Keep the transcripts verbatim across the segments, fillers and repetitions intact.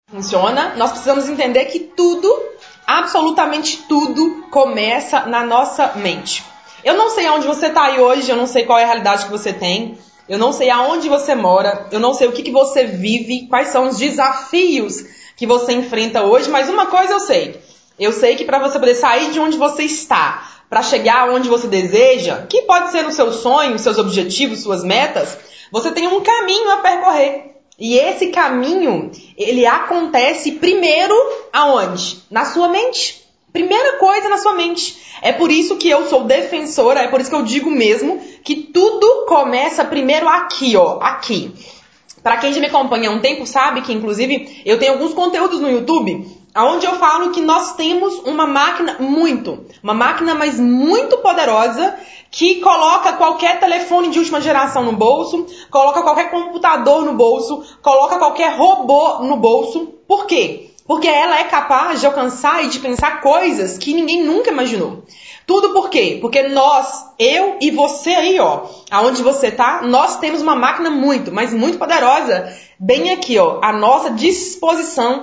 funciona, nós precisamos entender que tudo, absolutamente tudo, começa na nossa mente. Eu não sei aonde você está aí hoje, eu não sei qual é a realidade que você tem, eu não sei aonde você mora, eu não sei o que, que você vive, quais são os desafios que você enfrenta hoje, mas uma coisa eu sei. Eu sei que para você poder sair de onde você está, para chegar onde você deseja, que pode ser os seus sonhos, seus objetivos, suas metas, você tem um caminho a percorrer. E esse caminho, ele acontece primeiro aonde? Na sua mente. Primeira coisa na sua mente. É por isso que eu sou defensora, é por isso que eu digo mesmo que tudo começa primeiro aqui, ó, aqui. Para quem já me acompanha há um tempo sabe que, inclusive, eu tenho alguns conteúdos no YouTube onde eu falo que nós temos uma máquina muito, uma máquina mas muito poderosa que coloca qualquer telefone de última geração no bolso, coloca qualquer computador no bolso, coloca qualquer robô no bolso. Por quê? Porque ela é capaz de alcançar e de pensar coisas que ninguém nunca imaginou. Tudo por quê? Porque nós, eu e você aí, ó, aonde você tá, nós temos uma máquina muito, mas muito poderosa, bem aqui, ó, à nossa disposição,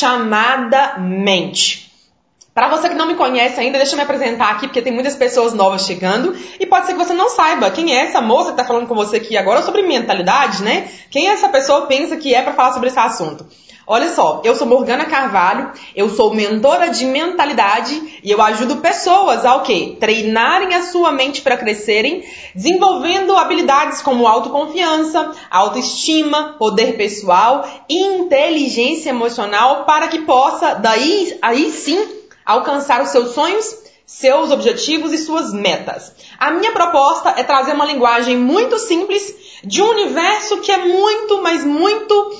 chamada mente. Para você que não me conhece ainda, deixa eu me apresentar aqui, porque tem muitas pessoas novas chegando, e pode ser que você não saiba quem é essa moça que tá falando com você aqui agora sobre mentalidade, né? Quem essa pessoa pensa que é para falar sobre esse assunto? Olha só, eu sou Morgana Carvalho, eu sou mentora de mentalidade e eu ajudo pessoas a o quê? Treinarem a sua mente para crescerem, desenvolvendo habilidades como autoconfiança, autoestima, poder pessoal e inteligência emocional para que possa, daí, aí sim, alcançar os seus sonhos, seus objetivos e suas metas. A minha proposta é trazer uma linguagem muito simples de um universo que é muito, mas muito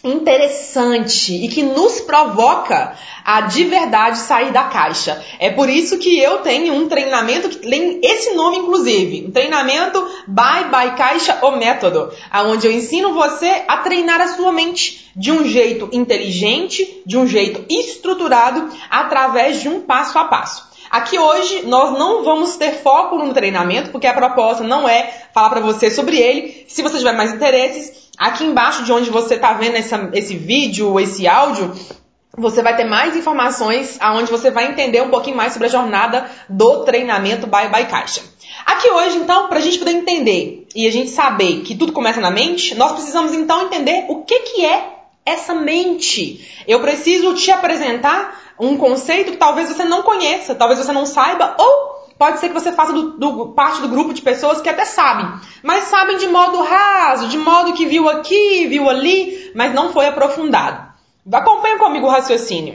interessante e que nos provoca a de verdade sair da caixa. É por isso que eu tenho um treinamento que tem esse nome inclusive, um treinamento Bye Bye Caixa, o método, onde eu ensino você a treinar a sua mente de um jeito inteligente, de um jeito estruturado, através de um passo a passo. Aqui hoje nós não vamos ter foco no treinamento, porque a proposta não é falar para você sobre ele. Se você tiver mais interesses, aqui embaixo de onde você está vendo essa, esse vídeo, esse áudio, você vai ter mais informações, onde você vai entender um pouquinho mais sobre a jornada do treinamento Bye Bye Caixa. Aqui hoje, então, para a gente poder entender e a gente saber que tudo começa na mente, nós precisamos então entender o que, que é essa mente. Eu preciso te apresentar um conceito que talvez você não conheça, talvez você não saiba, ou pode ser que você faça do, do, parte do grupo de pessoas que até sabem, mas sabem de modo raso, de modo que viu aqui, viu ali, mas não foi aprofundado. Acompanha comigo o raciocínio.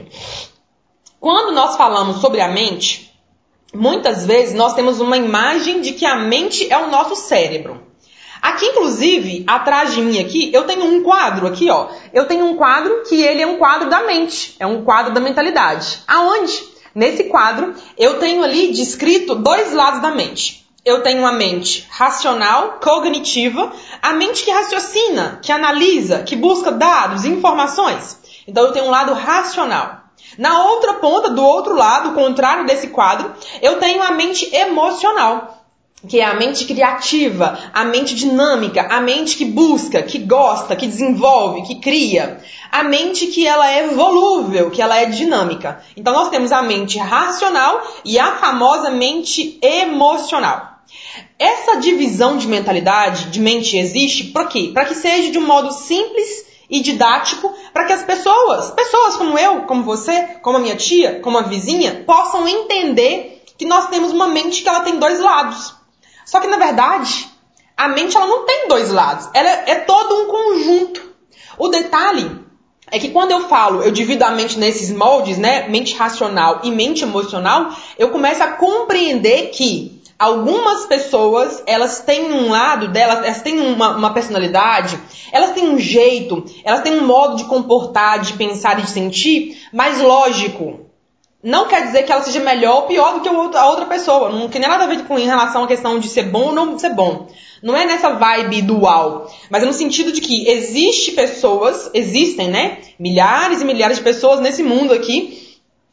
Quando nós falamos sobre a mente, muitas vezes nós temos uma imagem de que a mente é o nosso cérebro. Aqui, inclusive, atrás de mim aqui, eu tenho um quadro aqui, ó. Eu tenho um quadro que ele é um quadro da mente. É um quadro da mentalidade. Aonde? Nesse quadro, eu tenho ali descrito dois lados da mente. Eu tenho a mente racional, cognitiva, a mente que raciocina, que analisa, que busca dados, informações. Então, eu tenho um lado racional. Na outra ponta, do outro lado, contrário desse quadro, eu tenho a mente emocional, que é a mente criativa, a mente dinâmica, a mente que busca, que gosta, que desenvolve, que cria. A mente que ela é volúvel, que ela é dinâmica. Então nós temos a mente racional e a famosa mente emocional. Essa divisão de mentalidade, de mente, existe para quê? Para que seja de um modo simples e didático, para que as pessoas, pessoas como eu, como você, como a minha tia, como a vizinha, possam entender que nós temos uma mente que ela tem dois lados. Só que, na verdade, a mente ela não tem dois lados. Ela é todo um conjunto. O detalhe é que quando eu falo, eu divido a mente nesses moldes, né? Mente racional e mente emocional, eu começo a compreender que algumas pessoas, elas têm um lado delas, elas têm uma, uma personalidade, elas têm um jeito, elas têm um modo de comportar, de pensar e de sentir mais lógico. Não quer dizer que ela seja melhor ou pior do que a outra pessoa. Não tem nada a ver com em relação à questão de ser bom ou não ser bom. Não é nessa vibe dual. Mas é no sentido de que existe pessoas, existem, né? Milhares e milhares de pessoas nesse mundo aqui,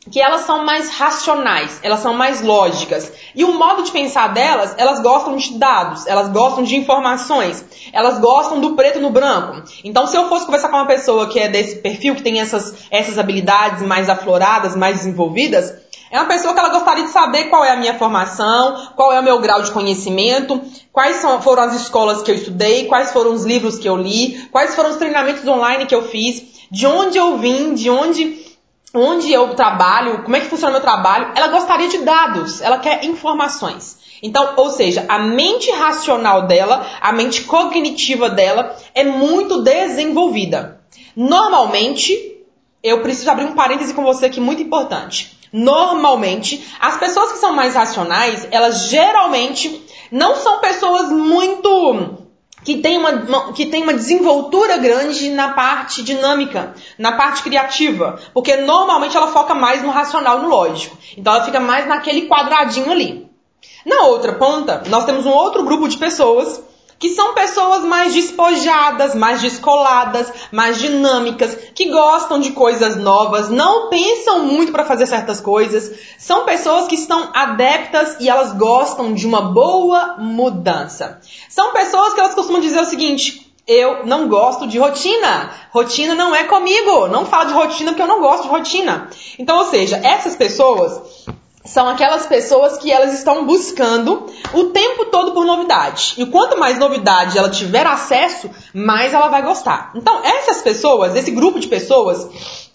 que elas são mais racionais, elas são mais lógicas. E o modo de pensar delas, elas gostam de dados, elas gostam de informações, elas gostam do preto no branco. Então, se eu fosse conversar com uma pessoa que é desse perfil, que tem essas, essas habilidades mais afloradas, mais desenvolvidas, é uma pessoa que ela gostaria de saber qual é a minha formação, qual é o meu grau de conhecimento, quais são, foram as escolas que eu estudei, quais foram os livros que eu li, quais foram os treinamentos online que eu fiz, de onde eu vim, de onde... onde eu trabalho, como é que funciona o meu trabalho. Ela gostaria de dados, ela quer informações. Então, ou seja, a mente racional dela, a mente cognitiva dela é muito desenvolvida. Normalmente, eu preciso abrir um parêntese com você aqui muito importante. Normalmente, as pessoas que são mais racionais, elas geralmente não são pessoas muito... que tem uma, uma, que tem uma desenvoltura grande na parte dinâmica, na parte criativa. Porque normalmente ela foca mais no racional, no lógico. Então ela fica mais naquele quadradinho ali. Na outra ponta, nós temos um outro grupo de pessoas que são pessoas mais despojadas, mais descoladas, mais dinâmicas, que gostam de coisas novas, não pensam muito para fazer certas coisas. São pessoas que estão adeptas e elas gostam de uma boa mudança. São pessoas que elas costumam dizer o seguinte: eu não gosto de rotina. Rotina não é comigo. Não fala de rotina porque eu não gosto de rotina. Então, ou seja, essas pessoas... são aquelas pessoas que elas estão buscando o tempo todo por novidade. E quanto mais novidade ela tiver acesso, mais ela vai gostar. Então, essas pessoas, esse grupo de pessoas,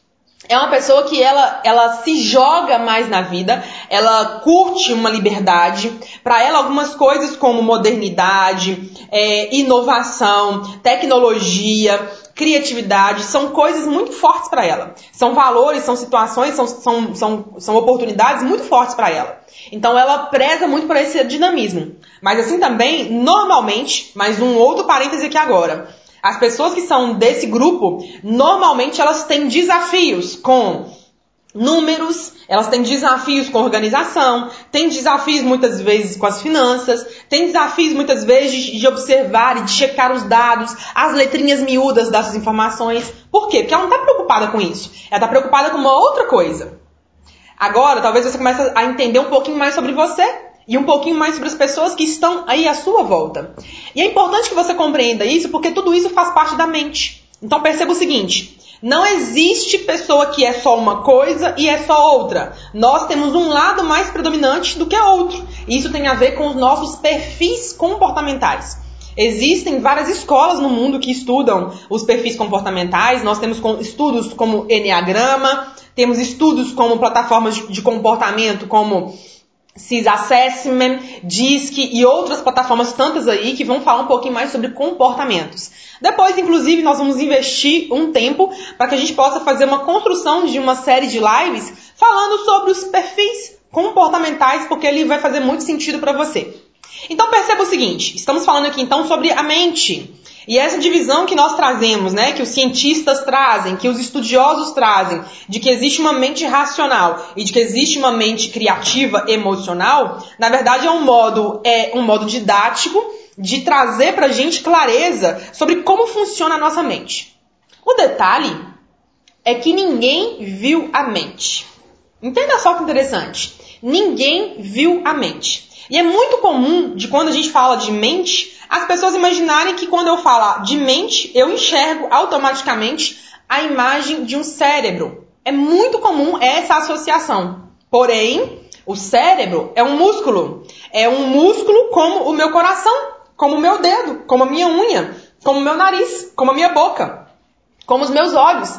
é uma pessoa que ela, ela se joga mais na vida, ela curte uma liberdade. Para ela, algumas coisas como modernidade, é, inovação, tecnologia... criatividade, são coisas muito fortes para ela. São valores, são situações, são, são, são, são oportunidades muito fortes para ela. Então ela preza muito por esse dinamismo. Mas assim também, normalmente, mais um outro parêntese aqui agora, as pessoas que são desse grupo, normalmente elas têm desafios com números, elas têm desafios com organização, têm desafios muitas vezes com as finanças, têm desafios muitas vezes de observar e de checar os dados, as letrinhas miúdas dessas informações. Por quê? Porque ela não está preocupada com isso. Ela está preocupada com uma outra coisa. Agora, talvez você comece a entender um pouquinho mais sobre você e um pouquinho mais sobre as pessoas que estão aí à sua volta. E é importante que você compreenda isso, porque tudo isso faz parte da mente. Então perceba o seguinte: não existe pessoa que é só uma coisa e é só outra. Nós temos um lado mais predominante do que outro. Isso tem a ver com os nossos perfis comportamentais. Existem várias escolas no mundo que estudam os perfis comportamentais. Nós temos estudos como Enneagrama, temos estudos como plataformas de comportamento como C I S Assessment, D I S C e outras plataformas tantas aí que vão falar um pouquinho mais sobre comportamentos. Depois, inclusive, nós vamos investir um tempo para que a gente possa fazer uma construção de uma série de lives falando sobre os perfis comportamentais, porque ele vai fazer muito sentido para você. Então perceba o seguinte, estamos falando aqui então sobre a mente. E essa divisão que nós trazemos, né, que os cientistas trazem, que os estudiosos trazem, de que existe uma mente racional e de que existe uma mente criativa, emocional, na verdade é um modo, é um modo didático de trazer pra gente clareza sobre como funciona a nossa mente. O detalhe é que ninguém viu a mente. Entenda só que interessante. Ninguém viu a mente. E é muito comum de quando a gente fala de mente, as pessoas imaginarem que quando eu falar de mente, eu enxergo automaticamente a imagem de um cérebro. É muito comum essa associação. Porém, o cérebro é um músculo. É um músculo como o meu coração, como o meu dedo, como a minha unha, como o meu nariz, como a minha boca, como os meus olhos.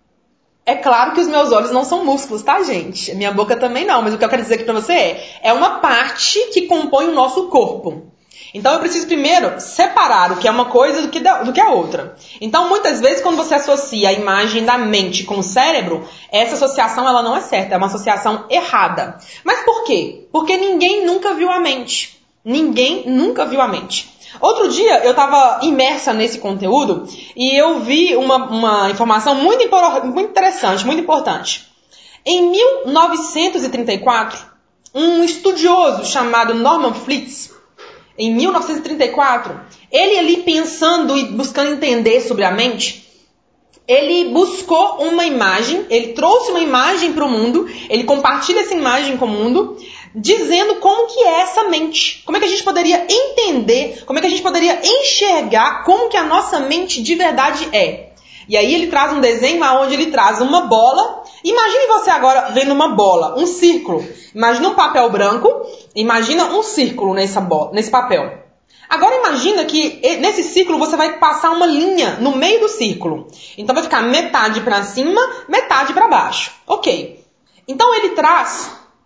É claro que os meus olhos não são músculos, tá, gente? A minha boca também não, mas o que eu quero dizer aqui pra você é, é uma parte que compõe o nosso corpo. Então eu preciso primeiro separar o que é uma coisa do que, do que a outra. Então muitas vezes quando você associa a imagem da mente com o cérebro, essa associação ela não é certa, é uma associação errada. Mas por quê? Porque ninguém nunca viu a mente. Ninguém nunca viu a mente. Outro dia eu estava imersa nesse conteúdo e eu vi uma, uma informação muito, muito interessante, muito importante. Em mil novecentos e trinta e quatro, um estudioso chamado Norman Flitz, em mil novecentos e trinta e quatro, ele ali pensando e buscando entender sobre a mente, ele buscou uma imagem, ele trouxe uma imagem para o mundo, ele compartilha essa imagem com o mundo, dizendo como que é essa mente, como é que a gente poderia entender, como é que a gente poderia enxergar como que a nossa mente de verdade é. E aí ele traz um desenho onde ele traz uma bola. Imagine você agora vendo uma bola, um círculo. Imagina um papel branco, imagina um círculo nessa bola, nesse papel. Agora imagina que nesse círculo você vai passar uma linha no meio do círculo. Então vai ficar metade para cima, metade para baixo. Ok. Então ele traz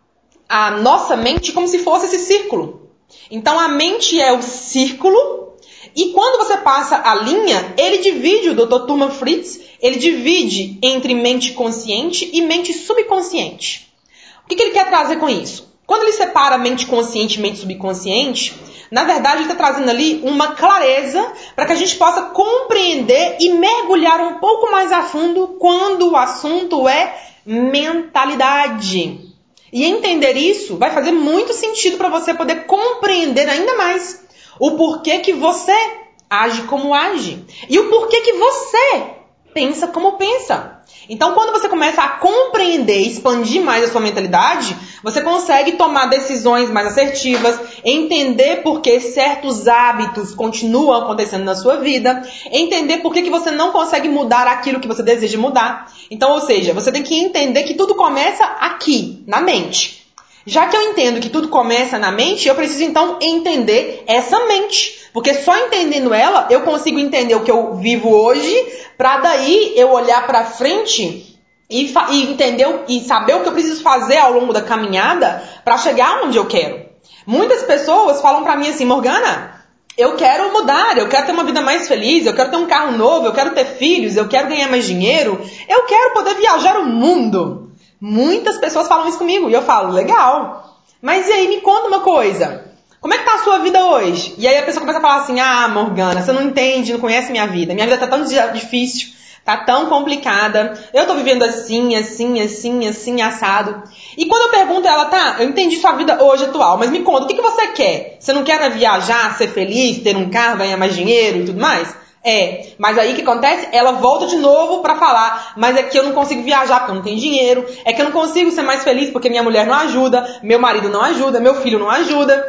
a nossa mente como se fosse esse círculo. Então a mente é o círculo e quando você passa a linha, ele divide, o doutor Turman Fritz, ele divide entre mente consciente e mente subconsciente. O que, que ele quer trazer com isso? Quando ele separa mente consciente e mente subconsciente, na verdade, ele está trazendo ali uma clareza para que a gente possa compreender e mergulhar um pouco mais a fundo quando o assunto é mentalidade. E entender isso vai fazer muito sentido para você poder compreender ainda mais o porquê que você age como age e o porquê que você pensa como pensa. Então, quando você começa a compreender e expandir mais a sua mentalidade, você consegue tomar decisões mais assertivas, entender por que certos hábitos continuam acontecendo na sua vida, entender por que que você não consegue mudar aquilo que você deseja mudar. Então, ou seja, você tem que entender que tudo começa aqui, na mente. Já que eu entendo que tudo começa na mente, eu preciso então entender essa mente. Porque só entendendo ela, eu consigo entender o que eu vivo hoje, para daí eu olhar para frente e, e entender e saber o que eu preciso fazer ao longo da caminhada para chegar onde eu quero. Muitas pessoas falam para mim assim, Morgana, eu quero mudar, eu quero ter uma vida mais feliz, eu quero ter um carro novo, eu quero ter filhos, eu quero ganhar mais dinheiro, eu quero poder viajar o mundo. Muitas pessoas falam isso comigo e eu falo, legal, mas e aí me conta uma coisa, como é que tá a sua vida hoje? E aí a pessoa começa a falar assim, ah, Morgana, você não entende, não conhece minha vida, minha vida tá tão difícil, tá tão complicada, eu tô vivendo assim, assim, assim, assim, assado. E quando eu pergunto a ela, tá, eu entendi sua vida hoje atual, mas me conta, o que, que você quer? Você não quer viajar, ser feliz, ter um carro, ganhar mais dinheiro e tudo mais? É, mas aí o que acontece? Ela volta de novo pra falar, mas é que eu não consigo viajar porque eu não tenho dinheiro, é que eu não consigo ser mais feliz porque minha mulher não ajuda, meu marido não ajuda, meu filho não ajuda.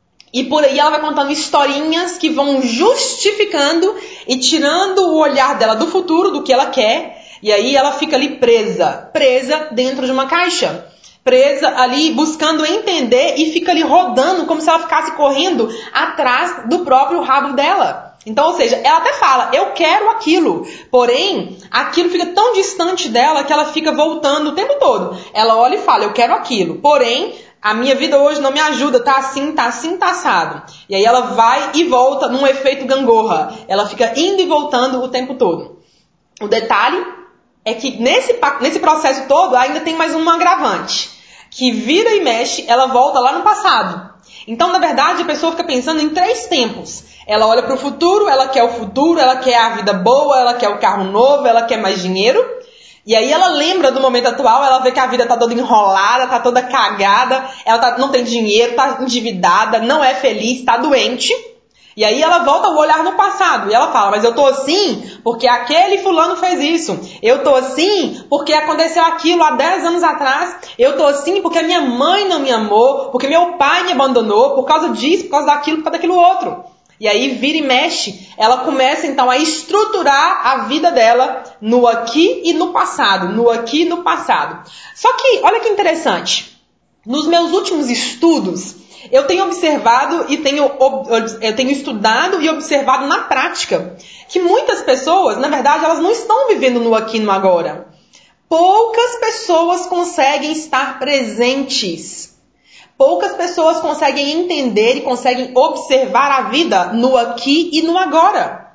E por aí ela vai contando historinhas que vão justificando e tirando o olhar dela do futuro, do que ela quer, e aí ela fica ali presa, presa dentro de uma caixa. Presa ali, buscando entender e fica ali rodando como se ela ficasse correndo atrás do próprio rabo dela. Então, ou seja, ela até fala, eu quero aquilo, porém, aquilo fica tão distante dela que ela fica voltando o tempo todo. Ela olha e fala, eu quero aquilo, porém, a minha vida hoje não me ajuda, tá assim, tá assim, tá assado. E aí ela vai e volta num efeito gangorra. Ela fica indo e voltando o tempo todo. O detalhe é que nesse, nesse processo todo ainda tem mais um agravante. Que vira e mexe, ela volta lá no passado. Então, na verdade, a pessoa fica pensando em três tempos. Ela olha para o futuro, ela quer o futuro, ela quer a vida boa, ela quer o carro novo, ela quer mais dinheiro. E aí ela lembra do momento atual, ela vê que a vida tá toda enrolada, tá toda cagada, ela tá, não tem dinheiro, tá endividada, não é feliz, tá doente. E aí ela volta o olhar no passado e ela fala, mas eu tô assim porque aquele fulano fez isso. Eu tô assim porque aconteceu aquilo há dez anos atrás. Eu tô assim porque a minha mãe não me amou, porque meu pai me abandonou, por causa disso, por causa daquilo, por causa daquilo outro. E aí vira e mexe, ela começa então a estruturar a vida dela no aqui e no passado, no aqui e no passado. Só que, olha que interessante, nos meus últimos estudos, eu tenho observado e tenho, eu tenho estudado e observado na prática que muitas pessoas, na verdade, elas não estão vivendo no aqui e no agora. Poucas pessoas conseguem estar presentes. Poucas pessoas conseguem entender e conseguem observar a vida no aqui e no agora.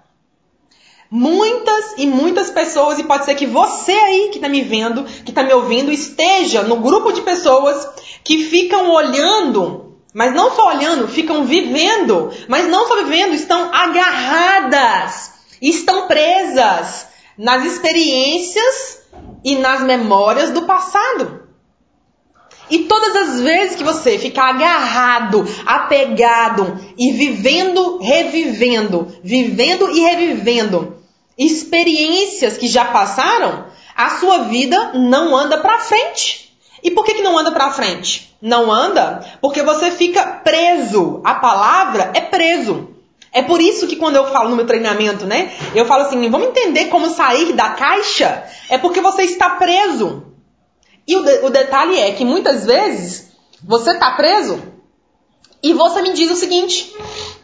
Muitas e muitas pessoas, e pode ser que você aí que está me vendo, que está me ouvindo, esteja no grupo de pessoas que ficam olhando, mas não só olhando, ficam vivendo, mas não só vivendo, estão agarradas, estão presas nas experiências e nas memórias do passado. E todas as vezes que você ficar agarrado, apegado e vivendo, revivendo, vivendo e revivendo experiências que já passaram, a sua vida não anda pra frente. E por que que não anda pra frente? Não anda porque você fica preso. A palavra é preso. É por isso que quando eu falo no meu treinamento, né? Eu falo assim, vamos entender como sair da caixa? É porque você está preso. E o, de, o detalhe é que muitas vezes você está preso e você me diz o seguinte: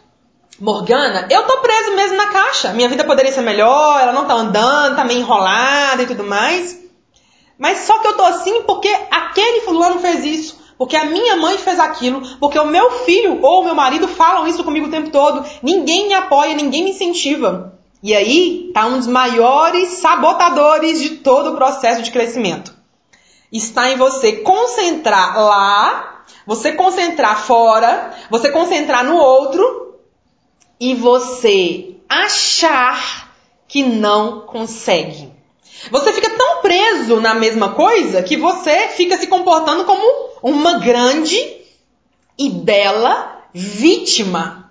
Morgana, eu tô preso mesmo na caixa. Minha vida poderia ser melhor, ela não tá andando, tá meio enrolada e tudo mais. Mas só que eu tô assim porque aquele fulano fez isso, porque a minha mãe fez aquilo, porque o meu filho ou o meu marido falam isso comigo o tempo todo. Ninguém me apoia, ninguém me incentiva. E aí tá um dos maiores sabotadores de todo o processo de crescimento. Está em você concentrar lá, você concentrar fora, você concentrar no outro e você achar que não consegue. Você fica tão preso na mesma coisa que você fica se comportando como uma grande e bela vítima.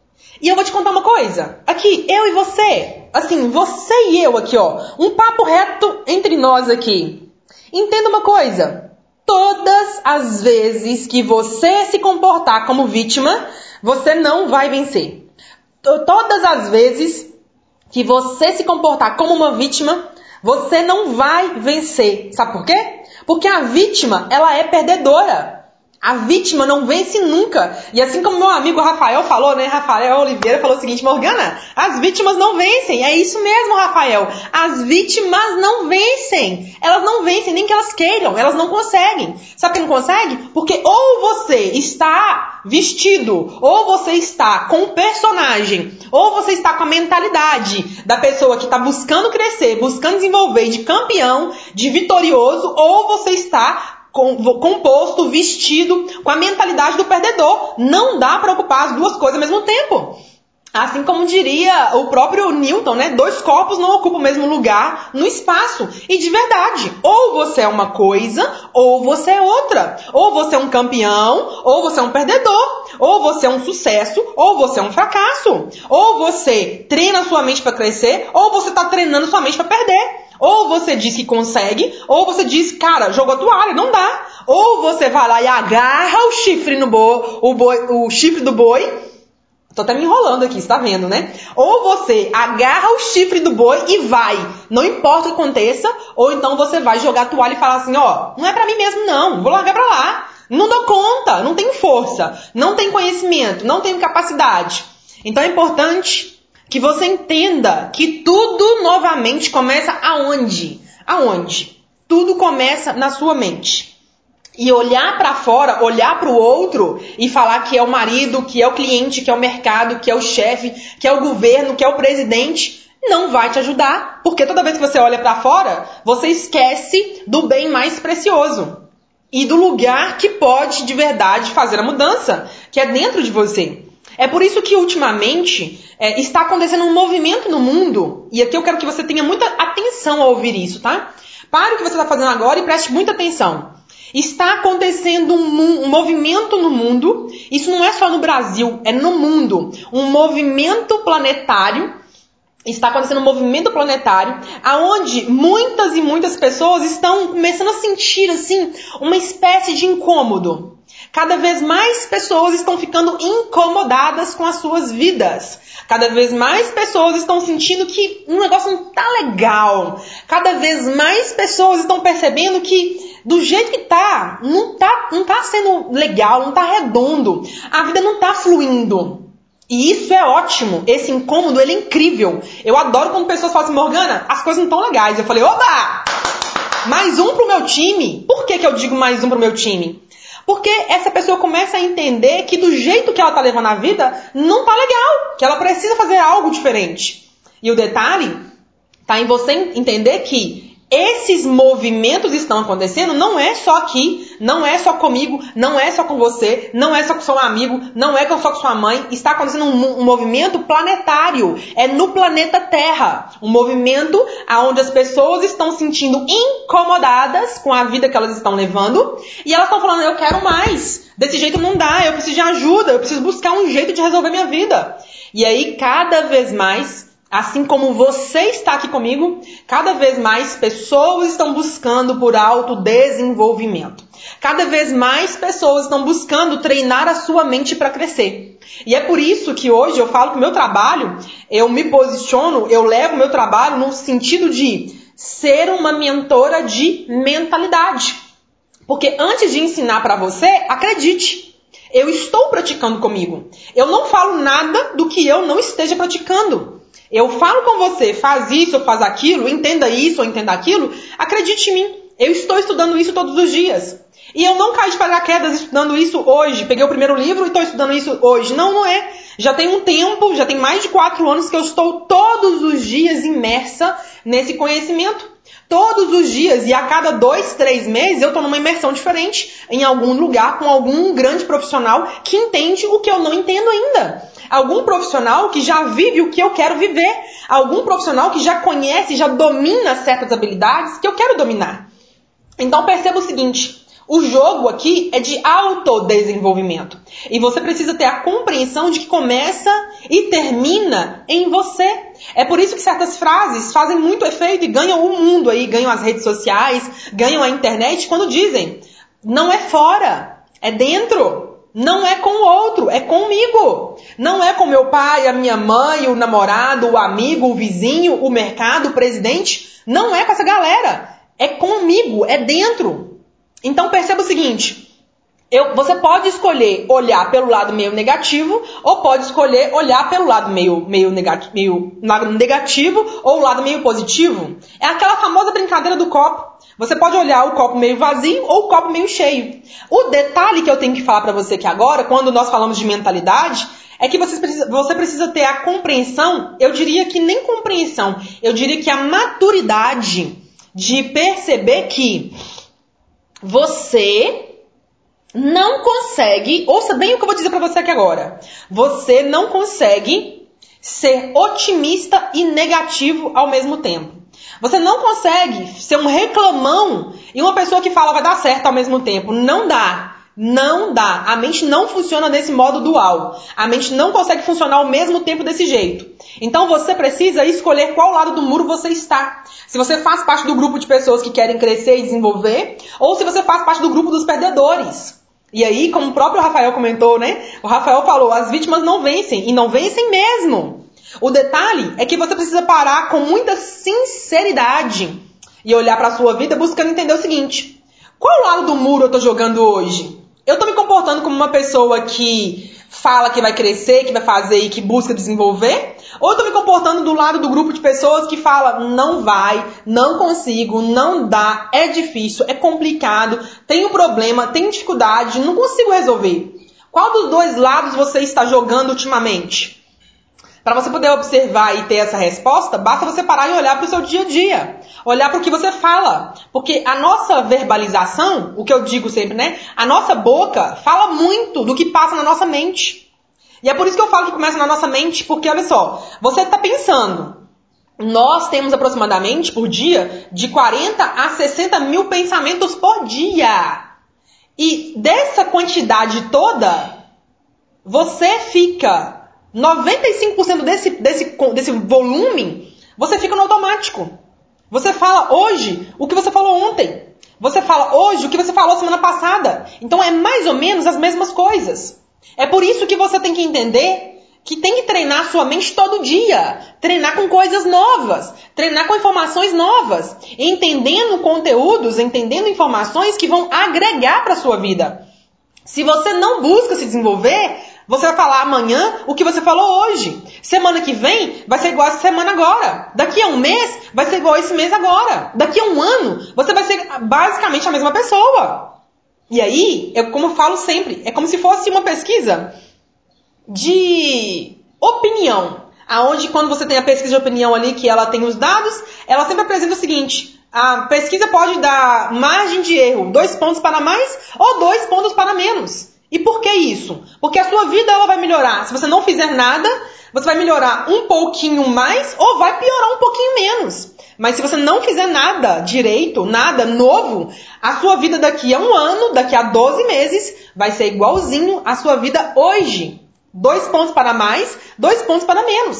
E eu vou te contar uma coisa. Aqui, eu e você. Assim, você e eu aqui, ó. Um papo reto entre nós aqui. Entenda uma coisa. Todas as vezes que você se comportar como vítima, você não vai vencer. Todas as vezes que você se comportar como uma vítima, você não vai vencer. Sabe por quê? Porque a vítima, ela é perdedora. A vítima não vence nunca. E assim como meu amigo Rafael falou, né? Rafael Oliveira falou o seguinte: Morgana, as vítimas não vencem. É isso mesmo, Rafael. As vítimas não vencem. Elas não vencem nem que elas queiram. Elas não conseguem. Sabe por que não consegue? Porque ou você está vestido, ou você está com o personagem, ou você está com a mentalidade da pessoa que está buscando crescer, buscando desenvolver, de campeão, de vitorioso, ou você está composto, vestido, com a mentalidade do perdedor. Não dá para ocupar as duas coisas ao mesmo tempo. Assim como diria o próprio Newton, né? Dois corpos não ocupam o mesmo lugar no espaço. E de verdade, ou você é uma coisa, ou você é outra. Ou você é um campeão, ou você é um perdedor. Ou você é um sucesso, ou você é um fracasso. Ou você treina a sua mente para crescer, ou você está treinando sua mente para perder. Ou você diz que consegue, ou você diz, cara, jogou a toalha, não dá. Ou você vai lá e agarra o chifre no boi, o, boi, o chifre do boi. Tô até me enrolando aqui, você tá vendo, né? Ou você agarra o chifre do boi e vai, não importa o que aconteça. Ou então você vai jogar a toalha e falar assim, ó, não é pra mim mesmo não, vou largar pra lá. Não dou conta, não tenho força, não tenho conhecimento, não tenho capacidade. Então é importante que você entenda que tudo novamente começa aonde? Aonde? Tudo começa na sua mente. E olhar para fora, olhar para o outro e falar que é o marido, que é o cliente, que é o mercado, que é o chefe, que é o governo, que é o presidente, não vai te ajudar. Porque toda vez que você olha para fora, você esquece do bem mais precioso e do lugar que pode de verdade fazer a mudança, que é dentro de você. É por isso que ultimamente é, está acontecendo um movimento no mundo, e aqui eu quero que você tenha muita atenção ao ouvir isso, tá? Pare o que você está fazendo agora e preste muita atenção. Está acontecendo um, um movimento no mundo, isso não é só no Brasil, é no mundo, um movimento planetário, está acontecendo um movimento planetário, aonde muitas e muitas pessoas estão começando a sentir assim uma espécie de incômodo. Cada vez mais pessoas estão ficando incomodadas com as suas vidas. Cada vez mais pessoas estão sentindo que um negócio não tá legal. Cada vez mais pessoas estão percebendo que do jeito que tá, não tá, não tá sendo legal, não tá redondo. A vida não tá fluindo. E isso é ótimo. Esse incômodo, ele é incrível. Eu adoro quando pessoas falam assim, Morgana, as coisas não estão legais. Eu falei, oba! Mais um pro meu time. Por que que eu digo mais um pro meu time? Porque essa pessoa começa a entender que do jeito que ela tá levando a vida, não tá legal. Que ela precisa fazer algo diferente. E o detalhe tá em você entender que esses movimentos estão acontecendo não é só aqui, não é só comigo, não é só com você, não é só com seu amigo, não é só com sua mãe. Está acontecendo um, um movimento planetário. É no planeta Terra. Um movimento onde as pessoas estão se sentindo incomodadas com a vida que elas estão levando. E elas estão falando, eu quero mais. Desse jeito não dá, eu preciso de ajuda, eu preciso buscar um jeito de resolver minha vida. E aí, cada vez mais, assim como você está aqui comigo, cada vez mais pessoas estão buscando por autodesenvolvimento. Cada vez mais pessoas estão buscando treinar a sua mente para crescer. E é por isso que hoje eu falo que o meu trabalho, eu me posiciono, eu levo o meu trabalho no sentido de ser uma mentora de mentalidade. Porque antes de ensinar para você, acredite, eu estou praticando comigo. Eu não falo nada do que eu não esteja praticando. Eu falo com você, faz isso ou faz aquilo, entenda isso ou entenda aquilo, acredite em mim. Eu estou estudando isso todos os dias. E eu não caí de paraquedas estudando isso hoje. Peguei o primeiro livro e estou estudando isso hoje. Não, não é. Já tem um tempo, já tem mais de quatro anos que eu estou todos os dias imersa nesse conhecimento. Todos os dias. E a cada dois, três meses eu estou numa imersão diferente em algum lugar com algum grande profissional que entende o que eu não entendo ainda. Algum profissional que já vive o que eu quero viver. Algum profissional que já conhece, já domina certas habilidades que eu quero dominar. Então perceba o seguinte. O jogo aqui é de autodesenvolvimento. E você precisa ter a compreensão de que começa e termina em você. É por isso que certas frases fazem muito efeito e ganham o mundo aí, ganham as redes sociais, ganham a internet quando dizem: não é fora, é dentro. Não é com o outro, é comigo. Não é com meu pai, a minha mãe, o namorado, o amigo, o vizinho, o mercado, o presidente. Não é com essa galera. É comigo, é dentro. Então perceba o seguinte, eu, você pode escolher olhar pelo lado meio negativo ou pode escolher olhar pelo lado meio, meio, negativo, meio lado negativo ou o lado meio positivo. É aquela famosa brincadeira do copo. Você pode olhar o copo meio vazio ou o copo meio cheio. O detalhe que eu tenho que falar para você aqui agora, quando nós falamos de mentalidade, é que você precisa, você precisa ter a compreensão, eu diria que nem compreensão, eu diria que a maturidade de perceber que você não consegue, ouça bem o que eu vou dizer para você aqui agora, você não consegue ser otimista e negativo ao mesmo tempo. Você não consegue ser um reclamão e uma pessoa que fala vai dar certo ao mesmo tempo. Não dá. Não dá. A mente não funciona desse modo dual. A mente não consegue funcionar ao mesmo tempo desse jeito. Então você precisa escolher qual lado do muro você está. Se você faz parte do grupo de pessoas que querem crescer e desenvolver, ou se você faz parte do grupo dos perdedores. E aí, como o próprio Rafael comentou, né? O Rafael falou, as vítimas não vencem. E não vencem mesmo. O detalhe é que você precisa parar com muita sinceridade e olhar para a sua vida buscando entender o seguinte. Qual lado do muro eu estou jogando hoje? Eu estou me comportando como uma pessoa que fala que vai crescer, que vai fazer e que busca desenvolver? Ou eu estou me comportando do lado do grupo de pessoas que fala não vai, não consigo, não dá, é difícil, é complicado, tenho problema, tenho dificuldade, não consigo resolver? Qual dos dois lados você está jogando ultimamente? Para você poder observar e ter essa resposta, basta você parar e olhar para o seu dia a dia. Olhar para o que você fala. Porque a nossa verbalização, o que eu digo sempre, né? A nossa boca fala muito do que passa na nossa mente. E é por isso que eu falo que começa na nossa mente, porque olha só, você está pensando. Nós temos aproximadamente por dia de quarenta a sessenta mil pensamentos por dia. E dessa quantidade toda, você fica... noventa e cinco por cento desse, desse, desse volume, você fica no automático. Você fala hoje o que você falou ontem. Você fala hoje o que você falou semana passada. Então é mais ou menos as mesmas coisas. É por isso que você tem que entender que tem que treinar a sua mente todo dia. Treinar com coisas novas. Treinar com informações novas. Entendendo conteúdos, entendendo informações que vão agregar para a sua vida. Se você não busca se desenvolver... você vai falar amanhã o que você falou hoje. Semana que vem vai ser igual essa semana agora. Daqui a um mês vai ser igual esse mês agora. Daqui a um ano você vai ser basicamente a mesma pessoa. E aí, eu, como eu falo sempre, é como se fosse uma pesquisa de opinião. Aonde quando você tem a pesquisa de opinião ali, que ela tem os dados, ela sempre apresenta o seguinte... a pesquisa pode dar margem de erro, dois pontos para mais ou dois pontos para menos. E por que isso? Porque a sua vida ela vai melhorar. Se você não fizer nada, você vai melhorar um pouquinho mais ou vai piorar um pouquinho menos. Mas se você não fizer nada direito, nada novo, a sua vida daqui a um ano, daqui a doze meses, vai ser igualzinho à sua vida hoje. Dois pontos para mais, dois pontos para menos.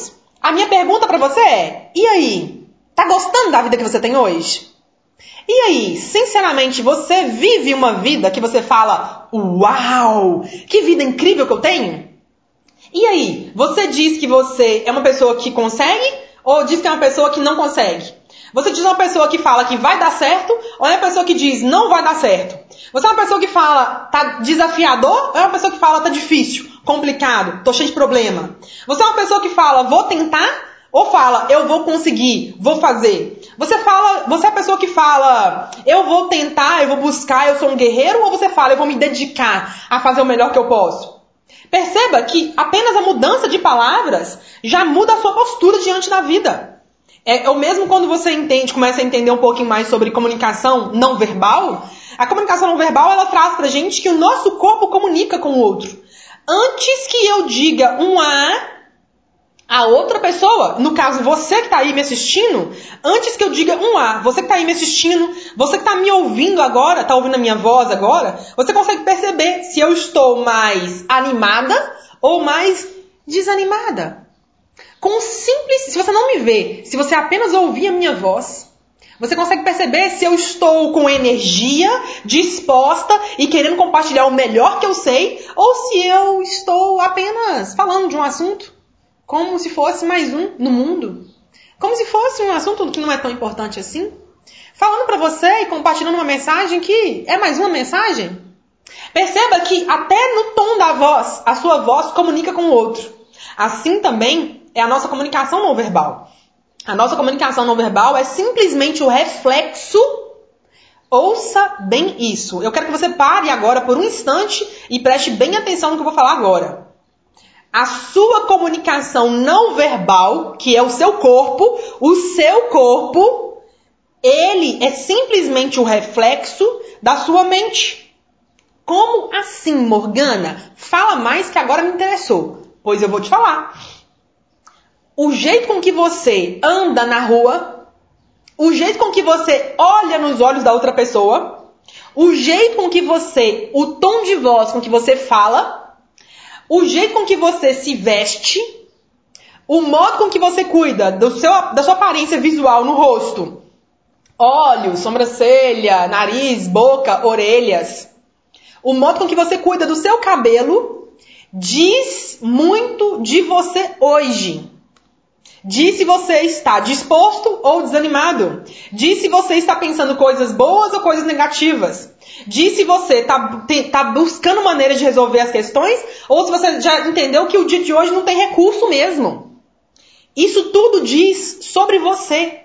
A minha pergunta pra você é, e aí? Tá gostando da vida que você tem hoje? E aí, sinceramente, você vive uma vida que você fala, uau, que vida incrível que eu tenho? E aí, você diz que você é uma pessoa que consegue ou diz que é uma pessoa que não consegue? Você diz uma pessoa que fala que vai dar certo ou é uma pessoa que diz não vai dar certo? Você é uma pessoa que fala tá desafiador ou é uma pessoa que fala tá difícil, complicado, tô cheio de problema? Você é uma pessoa que fala vou tentar ou fala eu vou conseguir, vou fazer? Você fala, você é a pessoa que fala eu vou tentar, eu vou buscar, eu sou um guerreiro ou você fala eu vou me dedicar a fazer o melhor que eu posso? Perceba que apenas a mudança de palavras já muda a sua postura diante da vida. É o mesmo quando você entende, começa a entender um pouquinho mais sobre comunicação não verbal. A comunicação não verbal, ela traz pra gente que o nosso corpo comunica com o outro. Antes que eu diga um A a outra pessoa, no caso você que tá aí me assistindo, antes que eu diga um A, você que tá aí me assistindo, você que tá me ouvindo agora, tá ouvindo a minha voz agora, você consegue perceber se eu estou mais animada ou mais desanimada. Com simples, se você não me vê, se você apenas ouvir a minha voz, você consegue perceber se eu estou com energia, disposta e querendo compartilhar o melhor que eu sei, ou se eu estou apenas falando de um assunto como se fosse mais um no mundo. Como se fosse um assunto que não é tão importante assim. Falando pra você e compartilhando uma mensagem que é mais uma mensagem. Perceba que até no tom da voz, a sua voz comunica com o outro. Assim também é a nossa comunicação não verbal. A nossa comunicação não verbal é simplesmente o reflexo. Ouça bem isso. Eu quero que você pare agora por um instante e preste bem atenção no que eu vou falar agora. A sua comunicação não verbal, que é o seu corpo, o seu corpo, ele é simplesmente o reflexo da sua mente. Como assim, Morgana? Fala mais que agora me interessou. Pois eu vou te falar. O jeito com que você anda na rua, o jeito com que você olha nos olhos da outra pessoa, o jeito com que você, o tom de voz com que você fala, o jeito com que você se veste, o modo com que você cuida do seu, da sua aparência visual no rosto, olhos, sobrancelha, nariz, boca, orelhas, o modo com que você cuida do seu cabelo, diz muito de você hoje. Diz se você está disposto ou desanimado. Diz se você está pensando coisas boas ou coisas negativas. Diz se você está tá buscando maneiras de resolver as questões ou se você já entendeu que o dia de hoje não tem recurso mesmo. Isso tudo diz sobre você.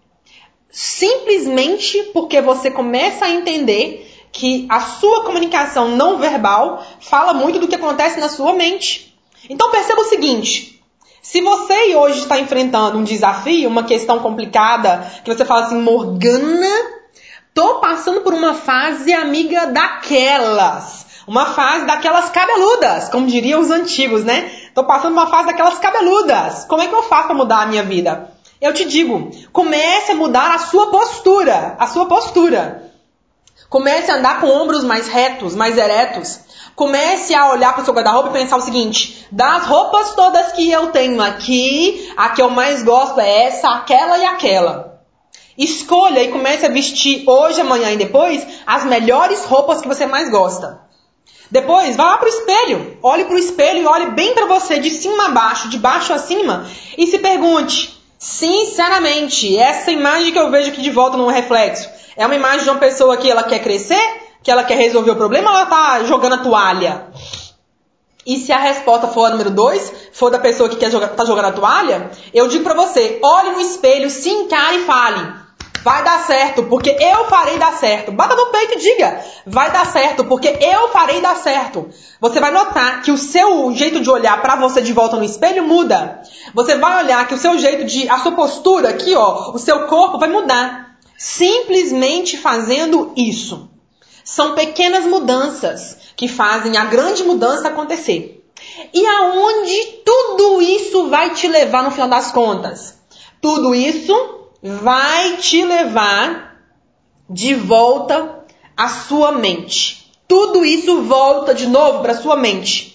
Simplesmente porque você começa a entender que a sua comunicação não verbal fala muito do que acontece na sua mente. Então perceba o seguinte. Se você hoje está enfrentando um desafio, uma questão complicada, que você fala assim, Morgana, tô passando por uma fase amiga daquelas. Uma fase daquelas cabeludas, como diriam os antigos, né? Tô passando por uma fase daquelas cabeludas. Como é que eu faço para mudar a minha vida? Eu te digo, comece a mudar a sua postura. A sua postura. Comece a andar com ombros mais retos, mais eretos. Comece a olhar para o seu guarda-roupa e pensar o seguinte, das roupas todas que eu tenho aqui, a que eu mais gosto é essa, aquela e aquela. Escolha e comece a vestir hoje, amanhã e depois as melhores roupas que você mais gosta. Depois, vá lá para o espelho. Olhe para o espelho e olhe bem para você, de cima a baixo, de baixo a cima, e se pergunte, sinceramente, essa imagem que eu vejo aqui de volta no reflexo, é uma imagem de uma pessoa que ela quer crescer? Que ela quer resolver o problema ou ela tá jogando a toalha? E se a resposta for a número dois, for da pessoa que quer jogar, tá jogando a toalha, eu digo pra você, olhe no espelho, se encare e fale, vai dar certo, porque eu farei dar certo. Bata no peito e diga, vai dar certo, porque eu farei dar certo. Você vai notar que o seu jeito de olhar pra você de volta no espelho muda. Você vai olhar que o seu jeito de, a sua postura aqui, ó, o seu corpo vai mudar. Simplesmente fazendo isso. São pequenas mudanças que fazem a grande mudança acontecer. E aonde tudo isso vai te levar no final das contas? Tudo isso vai te levar de volta à sua mente. Tudo isso volta de novo para a sua mente.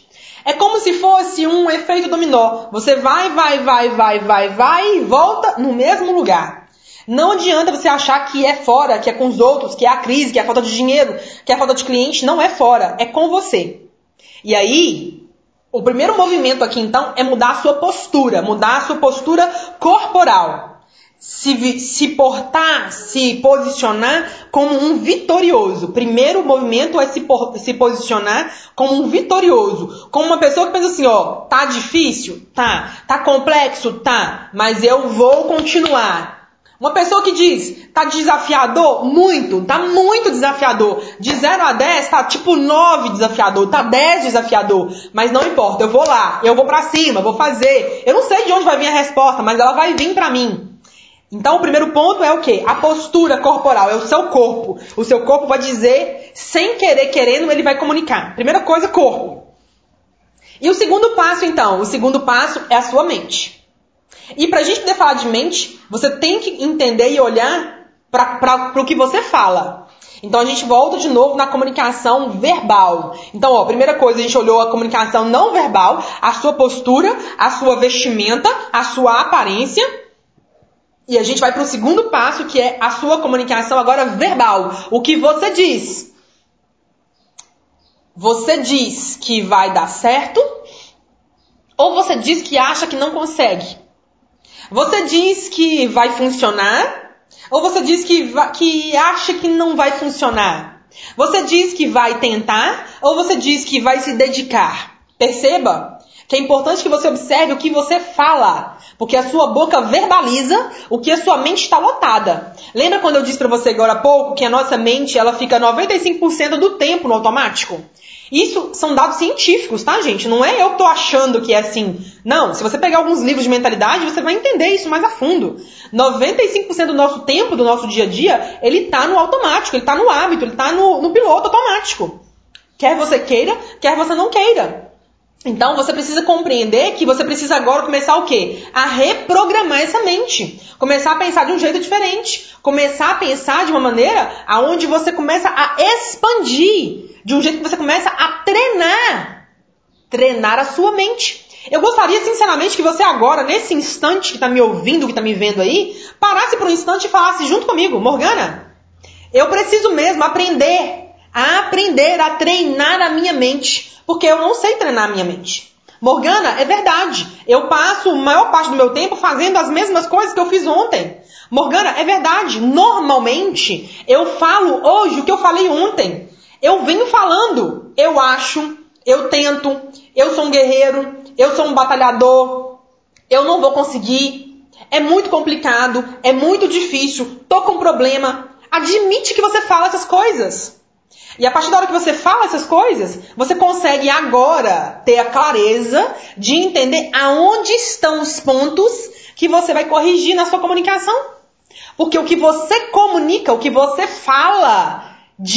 É como se fosse um efeito dominó. Você vai, vai, vai, vai, vai, vai e volta no mesmo lugar. Não adianta você achar que é fora, que é com os outros, que é a crise, que é a falta de dinheiro, que é a falta de cliente. Não é fora, é com você. E aí, o primeiro movimento aqui então é mudar a sua postura, mudar a sua postura corporal. Se, se portar, se posicionar como um vitorioso. Primeiro movimento é se, por, se posicionar como um vitorioso. Como uma pessoa que pensa assim, ó, tá difícil? Tá. Tá complexo? Tá. Mas eu vou continuar. Uma pessoa que diz, tá desafiador? Muito. Tá muito desafiador. De zero a dez, tá tipo nove desafiador. Tá dez desafiador. Mas não importa, eu vou lá. Eu vou pra cima, vou fazer. Eu não sei de onde vai vir a resposta, mas ela vai vir pra mim. Então, o primeiro ponto é o quê? A postura corporal, é o seu corpo. O seu corpo vai dizer, sem querer, querendo, ele vai comunicar. Primeira coisa, corpo. E o segundo passo, então? O segundo passo é a sua mente. E para a gente poder falar de mente, você tem que entender e olhar para o que você fala. Então, a gente volta de novo na comunicação verbal. Então, ó, primeira coisa, a gente olhou a comunicação não verbal, a sua postura, a sua vestimenta, a sua aparência. E a gente vai para o segundo passo, que é a sua comunicação agora verbal. O que você diz? Você diz que vai dar certo? Ou você diz que acha que não consegue? Você diz que vai funcionar? Ou você diz que, vai, que acha que não vai funcionar? Você diz que vai tentar? Ou você diz que vai se dedicar? Perceba que é importante que você observe o que você fala, porque a sua boca verbaliza o que a sua mente está lotada. Lembra quando eu disse para você agora há pouco que a nossa mente ela fica noventa e cinco por cento do tempo no automático? Isso são dados científicos, tá, gente? Não é eu que tô achando que é assim. Não, se você pegar alguns livros de mentalidade, você vai entender isso mais a fundo. noventa e cinco por cento do nosso tempo, do nosso dia a dia, ele tá no automático, ele tá no hábito, ele tá no, no piloto automático. Quer você queira, quer você não queira. Então, você precisa compreender que você precisa agora começar o quê? A reprogramar essa mente. Começar a pensar de um jeito diferente. Começar a pensar de uma maneira onde você começa a expandir. De um jeito que você começa a treinar. Treinar a sua mente. Eu gostaria, sinceramente, que você agora, nesse instante que está me ouvindo, que está me vendo aí, parasse por um instante e falasse junto comigo, Morgana, eu preciso mesmo aprender, a aprender a treinar a minha mente. Porque eu não sei treinar a minha mente. Morgana, é verdade. Eu passo a maior parte do meu tempo fazendo as mesmas coisas que eu fiz ontem. Morgana, é verdade. Normalmente, eu falo hoje o que eu falei ontem. Eu venho falando. Eu acho, eu tento, eu sou um guerreiro, eu sou um batalhador, eu não vou conseguir. É muito complicado, é muito difícil, tô com problema. Admite que você fala essas coisas. E a partir da hora que você fala essas coisas, você consegue agora ter a clareza de entender aonde estão os pontos que você vai corrigir na sua comunicação. Porque o que você comunica, o que você fala,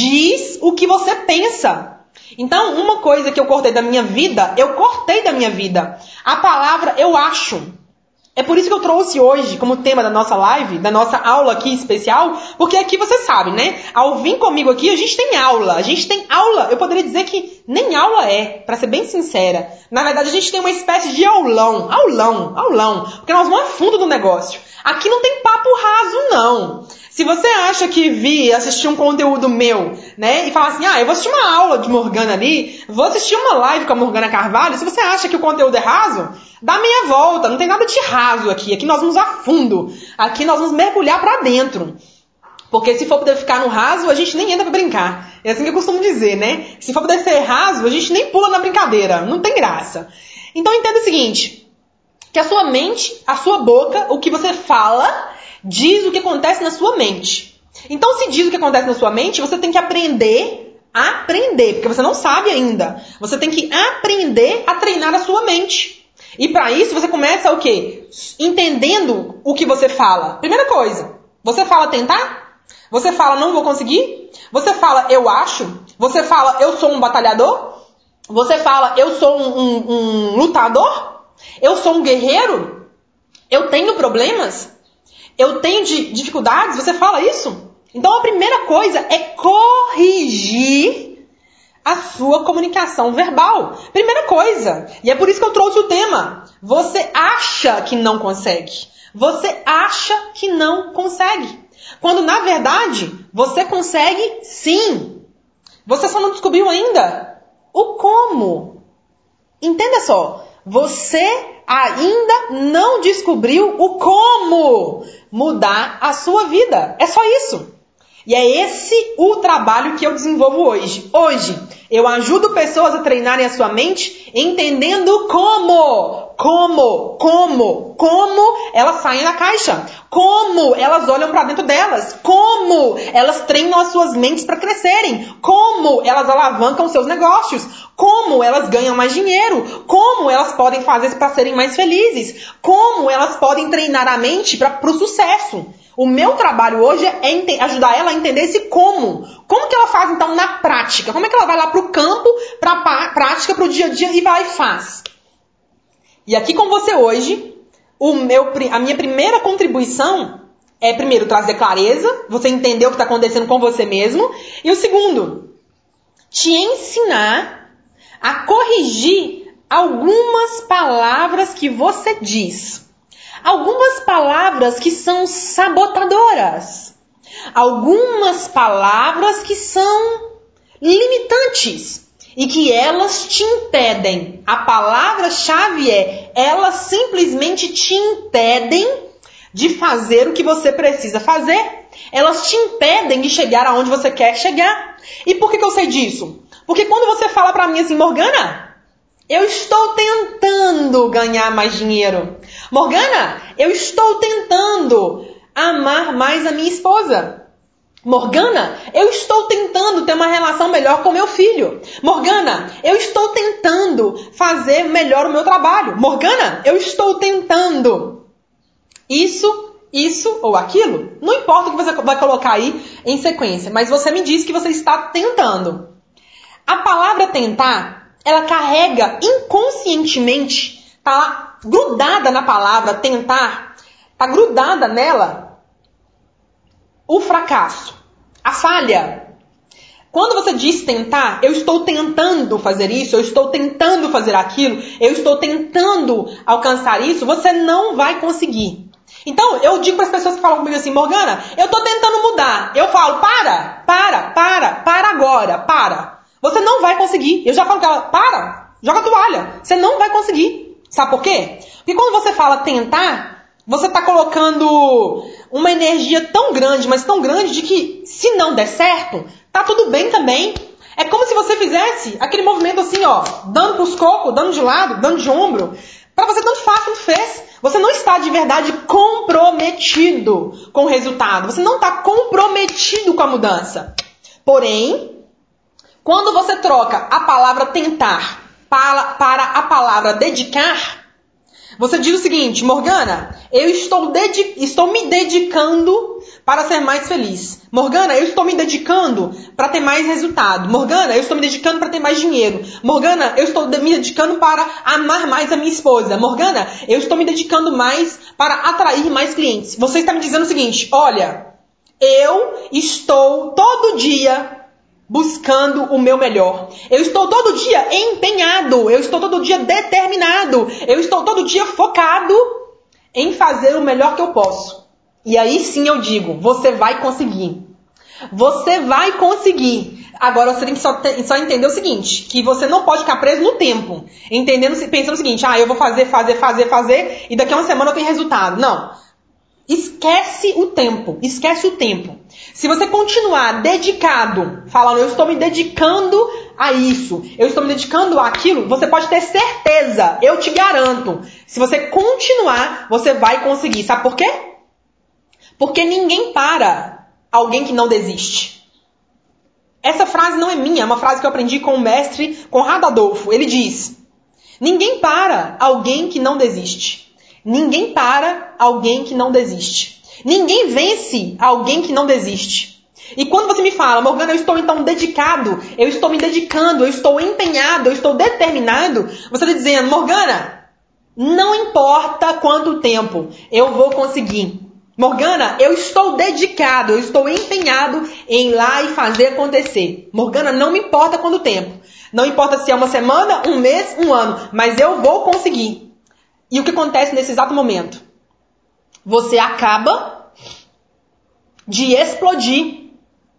diz o que você pensa. Então, uma coisa que eu cortei da minha vida, eu cortei da minha vida. A palavra eu acho. É por isso que eu trouxe hoje como tema da nossa live, da nossa aula aqui especial, porque aqui você sabe, né? Ao vir comigo aqui, a gente tem aula. A gente tem aula, eu poderia dizer que nem aula é, pra ser bem sincera. Na verdade, a gente tem uma espécie de aulão, aulão, aulão, porque nós vamos a fundo do negócio. Aqui não tem papo raso, não. Se você acha que vir assistir um conteúdo meu, né, e falar assim, ah, eu vou assistir uma aula de Morgana ali, vou assistir uma live com a Morgana Carvalho, se você acha que o conteúdo é raso, dá meia volta, não tem nada de raso aqui, aqui nós vamos a fundo, aqui nós vamos mergulhar pra dentro. Porque se for poder ficar no raso, a gente nem entra pra brincar. É assim que eu costumo dizer, né? Se for poder ser raso, a gente nem pula na brincadeira, não tem graça. Então entenda o seguinte, que a sua mente, a sua boca, o que você fala, diz o que acontece na sua mente. Então, se diz o que acontece na sua mente, você tem que aprender a aprender, porque você não sabe ainda. Você tem que aprender a treinar a sua mente. E para isso, você começa o quê? Entendendo o que você fala. Primeira coisa, você fala tentar? Você fala não vou conseguir? Você fala eu acho? Você fala eu sou um batalhador? Você fala eu sou um, um, um lutador? Eu sou um guerreiro? Eu tenho problemas? Eu tenho dificuldades? Você fala isso? Então a primeira coisa é corrigir a sua comunicação verbal. Primeira coisa, e é por isso que eu trouxe o tema. Você acha que não consegue. Você acha que não consegue. Quando, na verdade, você consegue sim. Você só não descobriu ainda o como. Entenda só. Você ainda não descobriu o como mudar a sua vida. É só isso. E é esse o trabalho que eu desenvolvo hoje. Hoje, eu ajudo pessoas a treinarem a sua mente entendendo como, como, como, como elas saem da caixa, como elas olham para dentro delas, como elas treinam as suas mentes para crescerem, como elas alavancam seus negócios, como elas ganham mais dinheiro, como elas podem fazer para serem mais felizes, como elas podem treinar a mente para o sucesso. O meu trabalho hoje é ajudar ela a entender esse como. Como que ela faz, então, na prática? Como é que ela vai lá para o campo, para a prática, para o dia a dia e vai e faz? E aqui com você hoje, o meu, a minha primeira contribuição é, primeiro, trazer clareza, você entender o que está acontecendo com você mesmo. E o segundo, te ensinar a corrigir algumas palavras que você diz. Algumas palavras que são sabotadoras. Algumas palavras que são limitantes e que elas te impedem. A palavra-chave é, elas simplesmente te impedem de fazer o que você precisa fazer. Elas te impedem de chegar aonde você quer chegar. E por que que eu sei disso? Porque quando você fala pra mim assim, Morgana, eu estou tentando ganhar mais dinheiro. Morgana, eu estou tentando amar mais a minha esposa. Morgana, eu estou tentando ter uma relação melhor com meu filho. Morgana, eu estou tentando fazer melhor o meu trabalho. Morgana, eu estou tentando isso, isso ou aquilo. Não importa o que você vai colocar aí em sequência, mas você me diz que você está tentando. A palavra tentar, ela carrega inconscientemente, tá lá, grudada na palavra tentar, tá grudada nela o fracasso, a falha. Quando você diz tentar, eu estou tentando fazer isso, eu estou tentando fazer aquilo, eu estou tentando alcançar isso, você não vai conseguir. Então, eu digo para as pessoas que falam comigo assim, Morgana, eu estou tentando mudar. Eu falo, para, para, para, para agora, para. Você não vai conseguir. Eu já falo para ela, para, joga a toalha. Você não vai conseguir. Sabe por quê? Porque quando você fala tentar, você está colocando uma energia tão grande, mas tão grande, de que se não der certo, tá tudo bem também. É como se você fizesse aquele movimento assim, ó, dando pros cocos, dando de lado, dando de ombro. Para você tanto faz, tanto fez. Você não está de verdade comprometido com o resultado. Você não está comprometido com a mudança. Porém, quando você troca a palavra tentar para, para a palavra dedicar, você diz o seguinte, Morgana, eu estou, dedi- estou me dedicando para ser mais feliz. Morgana, eu estou me dedicando para ter mais resultado. Morgana, eu estou me dedicando para ter mais dinheiro. Morgana, eu estou me dedicando para amar mais a minha esposa. Morgana, eu estou me dedicando mais para atrair mais clientes. Você está me dizendo o seguinte, olha, eu estou todo dia buscando o meu melhor. Eu estou todo dia empenhado. Eu estou todo dia determinado. Eu estou todo dia focado em fazer o melhor que eu posso. E aí sim eu digo, você vai conseguir. Você vai conseguir. Agora você tem que só, ter, só entender o seguinte, que você não pode ficar preso no tempo. Entendendo, pensando o seguinte, ah, eu vou fazer, fazer, fazer, fazer, e daqui a uma semana eu tenho resultado. Não. Esquece o tempo. Esquece o tempo. Se você continuar dedicado, falando, eu estou me dedicando a isso, eu estou me dedicando àquilo, você pode ter certeza, eu te garanto. Se você continuar, você vai conseguir. Sabe por quê? Porque ninguém para alguém que não desiste. Essa frase não é minha, é uma frase que eu aprendi com o mestre Conrado Adolfo. Ele diz, ninguém para alguém que não desiste. Ninguém para alguém que não desiste. Ninguém vence alguém que não desiste. E quando você me fala, Morgana, eu estou então dedicado, eu estou me dedicando, eu estou empenhado, eu estou determinado, você está dizendo, Morgana, não importa quanto tempo, eu vou conseguir. Morgana, eu estou dedicado, eu estou empenhado em ir lá e fazer acontecer. Morgana, não me importa quanto tempo. Não importa se é uma semana, um mês, um ano. Mas eu vou conseguir. E o que acontece nesse exato momento? Você acaba de explodir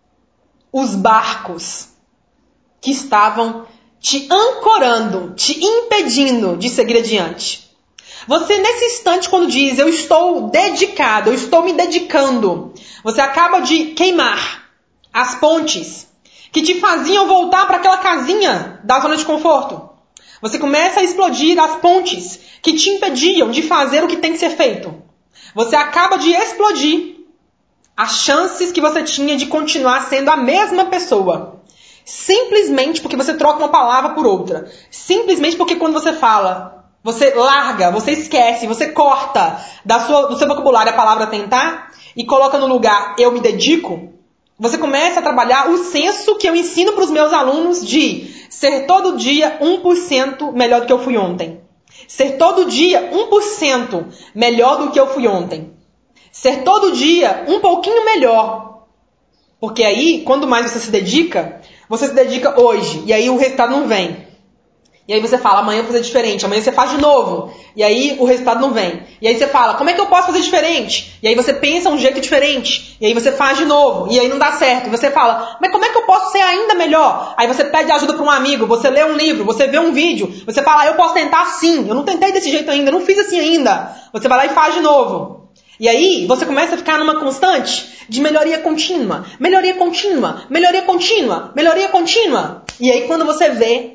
os barcos que estavam te ancorando, te impedindo de seguir adiante. Você, nesse instante, quando diz, eu estou dedicado, eu estou me dedicando, você acaba de queimar as pontes que te faziam voltar para aquela casinha da zona de conforto. Você começa a explodir as pontes que te impediam de fazer o que tem que ser feito. Você acaba de explodir as chances que você tinha de continuar sendo a mesma pessoa. Simplesmente porque você troca uma palavra por outra. Simplesmente porque quando você fala, você larga, você esquece, você corta da sua, do seu vocabulário a palavra tentar e coloca no lugar eu me dedico, você começa a trabalhar o senso que eu ensino para os meus alunos de ser todo dia um por cento melhor do que eu fui ontem. Ser todo dia um por cento melhor do que eu fui ontem. Ser todo dia um pouquinho melhor. Porque aí, quando mais você se dedica, você se dedica hoje. E aí o resultado não vem. E aí você fala, amanhã eu vou fazer diferente. Amanhã você faz de novo. E aí o resultado não vem. E aí você fala, como é que eu posso fazer diferente? E aí você pensa um jeito diferente. E aí você faz de novo. E aí não dá certo. E você fala, mas como é que eu posso ser ainda melhor? Aí você pede ajuda para um amigo. Você lê um livro. Você vê um vídeo. Você fala, eu posso tentar assim. Eu não tentei desse jeito ainda. Eu não fiz assim ainda. Você vai lá e faz de novo. E aí você começa a ficar numa constante de melhoria contínua. Melhoria contínua. Melhoria contínua. Melhoria contínua. E aí quando você vê,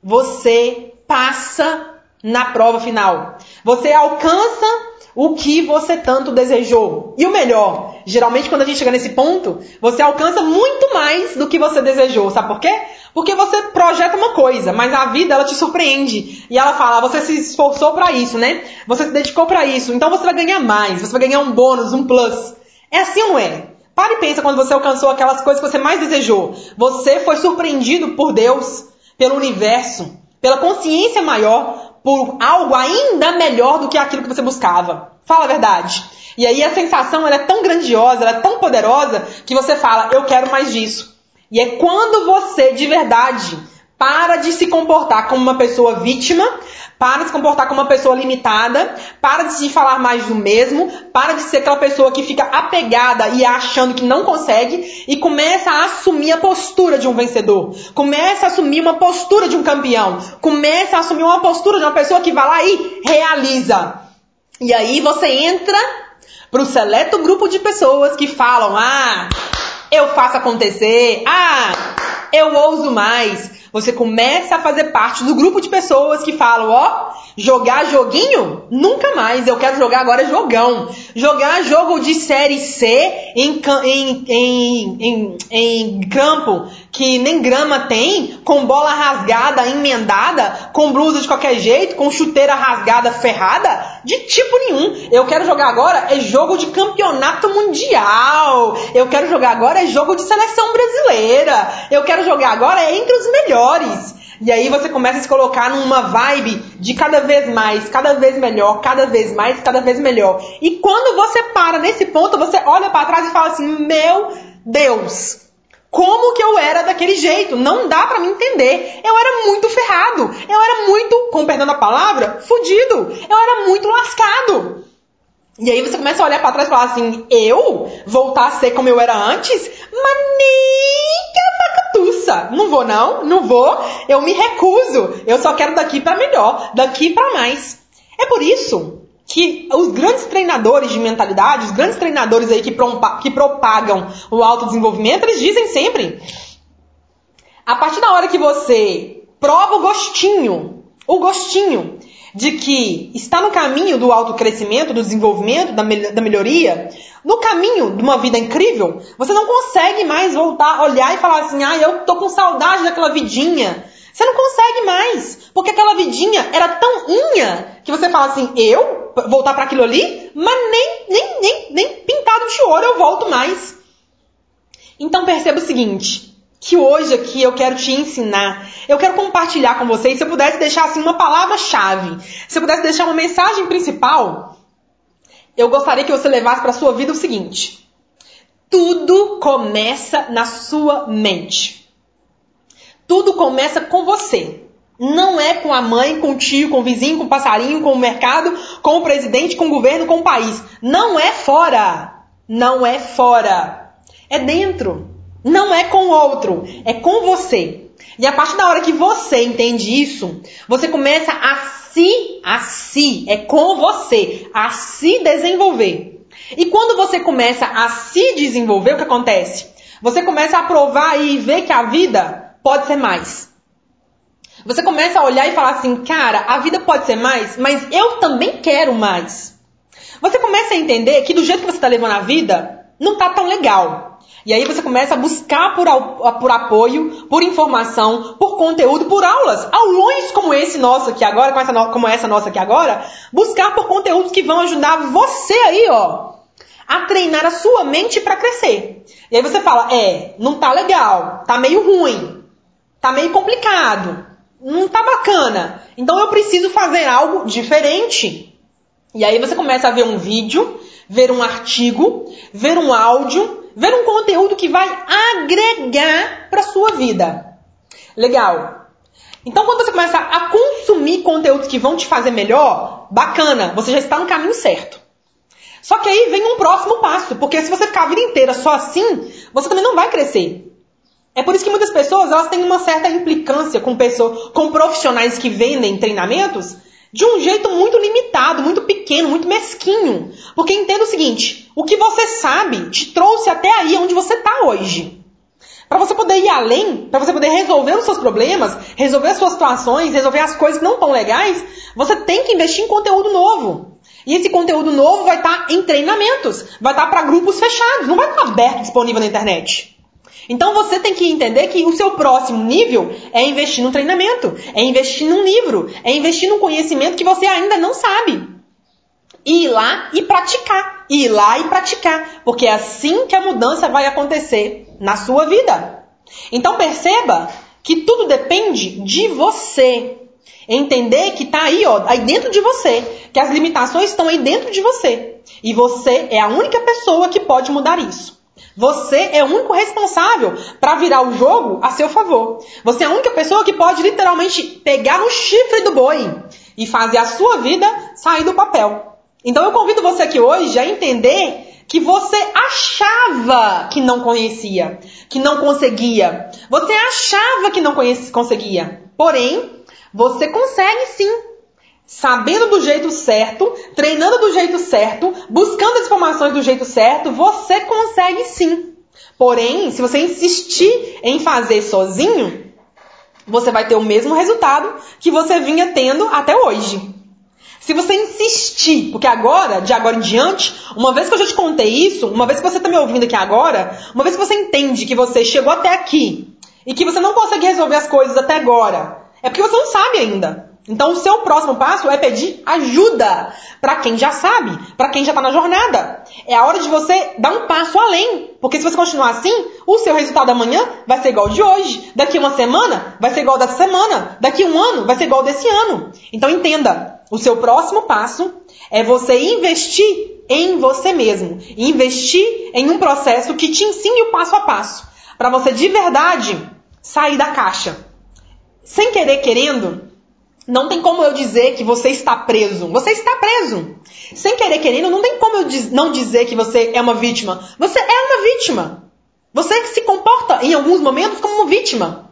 você passa na prova final. Você alcança o que você tanto desejou. E o melhor, geralmente quando a gente chega nesse ponto, você alcança muito mais do que você desejou. Sabe por quê? Porque você projeta uma coisa, mas a vida ela te surpreende. E ela fala, você se esforçou para isso, né? Você se dedicou para isso. Então você vai ganhar mais, você vai ganhar um bônus, um plus. É assim ou não é? Para e pensa quando você alcançou aquelas coisas que você mais desejou. Você foi surpreendido por Deus, pelo universo, pela consciência maior, por algo ainda melhor do que aquilo que você buscava. Fala a verdade. E aí a sensação ela é tão grandiosa, ela é tão poderosa, que você fala, eu quero mais disso. E é quando você, de verdade, para de se comportar como uma pessoa vítima, para de se comportar como uma pessoa limitada, para de se falar mais do mesmo, para de ser aquela pessoa que fica apegada e achando que não consegue e começa a assumir a postura de um vencedor, começa a assumir uma postura de um campeão, começa a assumir uma postura de uma pessoa que vai lá e realiza. E aí você entra para o seleto grupo de pessoas que falam, ah, eu faço acontecer, ah, eu ouso mais. Você começa a fazer parte do grupo de pessoas que falam, ó, jogar joguinho? Nunca mais, eu quero jogar agora jogão. Jogar jogo de série C em, em, em, em, em campo que nem grama tem, com bola rasgada, emendada, com blusa de qualquer jeito, com chuteira rasgada, ferrada? De tipo nenhum. Eu quero jogar agora é jogo de campeonato mundial. Eu quero jogar agora é jogo de seleção brasileira. Eu quero jogar agora é entre os melhores. E aí você começa a se colocar numa vibe de cada vez mais, cada vez melhor, cada vez mais, cada vez melhor. E quando você para nesse ponto, você olha para trás e fala assim, meu Deus, como que eu era daquele jeito? Não dá pra me entender. Eu era muito ferrado. Eu era muito, com perdão da palavra, fudido. Eu era muito lascado. E aí você começa a olhar pra trás e falar assim, eu voltar a ser como eu era antes? Mas nem que a facatuça. Não vou não, não vou. Eu me recuso. Eu só quero daqui pra melhor, daqui pra mais. É por isso que os grandes treinadores de mentalidade, os grandes treinadores aí que, que propagam o autodesenvolvimento, eles dizem sempre, a partir da hora que você prova o gostinho, o gostinho de que está no caminho do autocrescimento, do desenvolvimento, da, me- da melhoria, no caminho de uma vida incrível, você não consegue mais voltar, olhar e falar assim, ah, eu tô com saudade daquela vidinha. Você não consegue mais, porque aquela vidinha era tão inha que você fala assim, eu voltar para aquilo ali? Mas nem, nem, nem, nem pintado de ouro eu volto mais. Então perceba o seguinte, que hoje aqui eu quero te ensinar, eu quero compartilhar com vocês, se eu pudesse deixar assim uma palavra-chave, se eu pudesse deixar uma mensagem principal, eu gostaria que você levasse para a sua vida o seguinte: tudo começa na sua mente. Tudo começa com você. Não é com a mãe, com o tio, com o vizinho, com o passarinho, com o mercado, com o presidente, com o governo, com o país. Não é fora. Não é fora. É dentro. Não é com o outro. É com você. E a partir da hora que você entende isso, você começa a se, a se, é com você, a se desenvolver. E quando você começa a se desenvolver, o que acontece? Você começa a provar e ver que a vida pode ser mais. Você começa a olhar e falar assim, cara, a vida pode ser mais, mas eu também quero mais. Você começa a entender que do jeito que você está levando a vida, não está tão legal. E aí você começa a buscar por, por apoio, por informação, por conteúdo, por aulas. Aulões como esse nosso aqui agora, como essa, como essa nossa aqui agora, buscar por conteúdos que vão ajudar você aí, ó, a treinar a sua mente para crescer. E aí você fala, é, não tá legal, tá meio ruim, tá meio complicado. Não tá bacana. Então eu preciso fazer algo diferente. E aí você começa a ver um vídeo, ver um artigo, ver um áudio, ver um conteúdo que vai agregar para sua vida. Legal. Então quando você começa a consumir conteúdos que vão te fazer melhor, bacana, você já está no caminho certo. Só que aí vem um próximo passo, porque se você ficar a vida inteira só assim, você também não vai crescer. É por isso que muitas pessoas elas têm uma certa implicância com, pessoas, com profissionais que vendem treinamentos de um jeito muito limitado, muito pequeno, muito mesquinho. Porque entenda o seguinte, o que você sabe te trouxe até aí onde você está hoje. Para você poder ir além, para você poder resolver os seus problemas, resolver as suas situações, resolver as coisas que não estão legais, você tem que investir em conteúdo novo. E esse conteúdo novo vai estar em treinamentos, vai estar para grupos fechados, não vai estar aberto, disponível na internet. Então você tem que entender que o seu próximo nível é investir num treinamento, é investir num livro, é investir num conhecimento que você ainda não sabe. E ir lá e praticar, ir lá e praticar, porque é assim que a mudança vai acontecer na sua vida. Então perceba que tudo depende de você. Entender que está aí, ó, aí dentro de você, que as limitações estão aí dentro de você. E você é a única pessoa que pode mudar isso. Você é o único responsável para virar o jogo a seu favor. Você é a única pessoa que pode literalmente pegar no chifre do boi e fazer a sua vida sair do papel. Então eu convido você aqui hoje a entender que você achava que não conhecia, que não conseguia. Você achava que não conhecia, conseguia. Porém, você consegue sim. Sabendo do jeito certo, treinando do jeito certo, buscando as informações do jeito certo, você consegue sim. Porém, se você insistir em fazer sozinho, você vai ter o mesmo resultado que você vinha tendo até hoje. Se você insistir, porque agora, de agora em diante, uma vez que eu já te contei isso, uma vez que você está me ouvindo aqui agora, uma vez que você entende que você chegou até aqui e que você não consegue resolver as coisas até agora, é porque você não sabe ainda. Então o seu próximo passo é pedir ajuda para quem já sabe, para quem já está na jornada. É a hora de você dar um passo além, porque se você continuar assim, o seu resultado amanhã vai ser igual ao de hoje, daqui uma semana vai ser igual ao dessa semana, daqui um ano vai ser igual ao desse ano. Então entenda, o seu próximo passo é você investir em você mesmo, investir em um processo que te ensine o passo a passo, para você de verdade sair da caixa. Sem querer, querendo, não tem como eu dizer que você está preso. Você está preso. Sem querer, querendo, não tem como eu diz, não dizer que você é uma vítima. Você é uma vítima. Você se comporta em alguns momentos como uma vítima.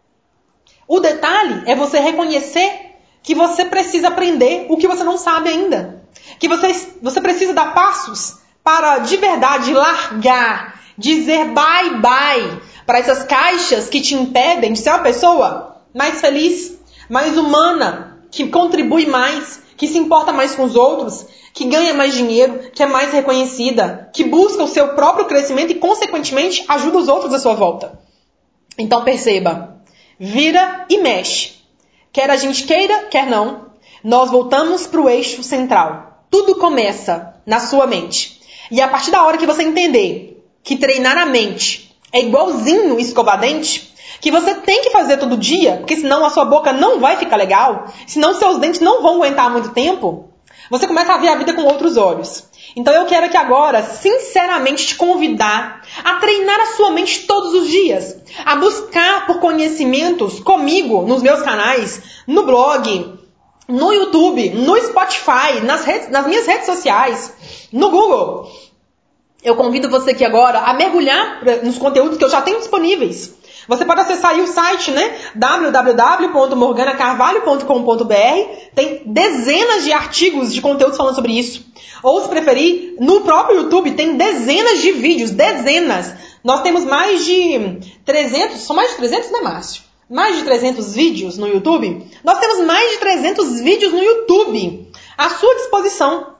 O detalhe é você reconhecer que você precisa aprender o que você não sabe ainda. Que você, você precisa dar passos para de verdade largar, dizer bye bye para essas caixas que te impedem de ser uma pessoa mais feliz, mais humana, que contribui mais, que se importa mais com os outros, que ganha mais dinheiro, que é mais reconhecida, que busca o seu próprio crescimento e, consequentemente, ajuda os outros à sua volta. Então perceba, vira e mexe. Quer a gente queira, quer não, nós voltamos para o eixo central. Tudo começa na sua mente. E a partir da hora que você entender que treinar a mente é igualzinho escovar dente, que você tem que fazer todo dia, porque senão a sua boca não vai ficar legal, senão seus dentes não vão aguentar muito tempo, você começa a ver a vida com outros olhos. Então eu quero aqui agora, sinceramente, te convidar a treinar a sua mente todos os dias, a buscar por conhecimentos comigo, nos meus canais, no blog, no YouTube, no Spotify, nas, redes, nas minhas redes sociais, no Google. Eu convido você aqui agora a mergulhar nos conteúdos que eu já tenho disponíveis. Você pode acessar aí o site, né? w w w ponto morgana carvalho ponto com ponto b r. Tem dezenas de artigos de conteúdos falando sobre isso. Ou, se preferir, no próprio YouTube tem dezenas de vídeos, dezenas. Nós temos mais de trezentos, são mais de trezentos, né, Márcio? Mais de trezentos vídeos no YouTube. Nós temos mais de trezentos vídeos no YouTube à sua disposição.